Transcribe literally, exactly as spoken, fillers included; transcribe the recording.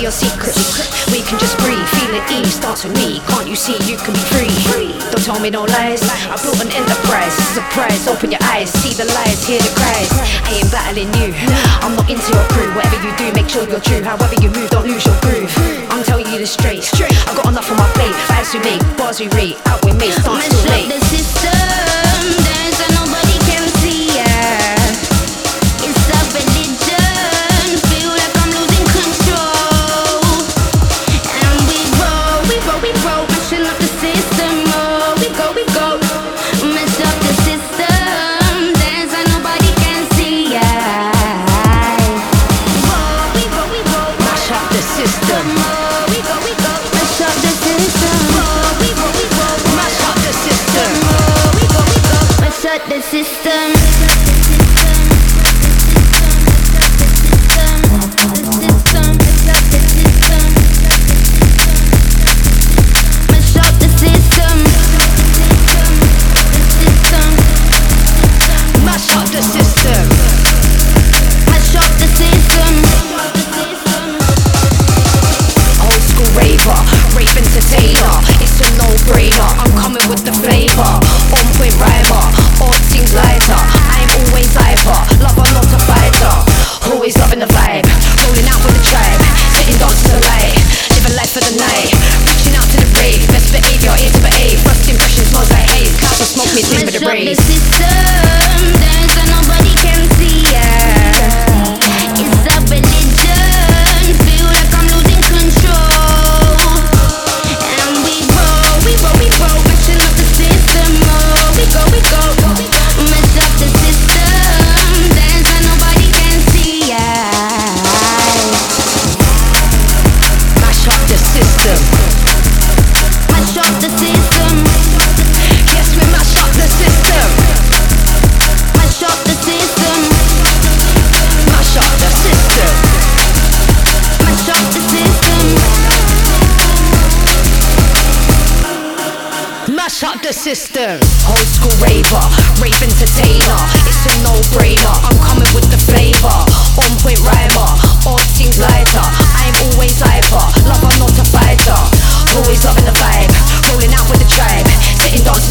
your secrets. We can just breathe, feel at ease, dance with me. Can't you see you can be free? Don't tell me no lies, I built an enterprise. Surprise, open your eyes, see the lies, hear the cries. I ain't battling you, I'm not into your crew. Whatever you do, make sure you're true. However you move, don't lose your groove. I'm telling you this straight, I got enough on my plate. Vibes we make, bars we rate, out with mates, dance too late. The system, dance and nobody can see ya. It's a religion, feel like I'm losing control. And we roll, we roll, we roll, mashing up the system. Oh, we go, we go, mash up the system, dance and nobody can see ya. Roll, we roll, we roll, mash up the system. Oh, we go, we go, mash up the system. Roll, we roll, we roll, mash up the system. Oh, we go, we go, mash up the system. The system, dance and nobody can see ya. It's a religion, feel like I'm losing control. And we roll, we roll, we roll, mashing up the system. Oh, we go, we go, mash up the system, dance and nobody can see ya. Mash up the system. Mash up the system. Yes, we mash up the system. Mash up the system. Mash up the system. Mash up the system. Mash up the system. Old school raver, rave entertainer. It's a no-brainer. I'm coming with the flavor. On point rhymer, all things lighter. I'm always hyper. Love, I'm not a fighter. Always loving the vibe. Rolling out with the tribe. Sitting dancing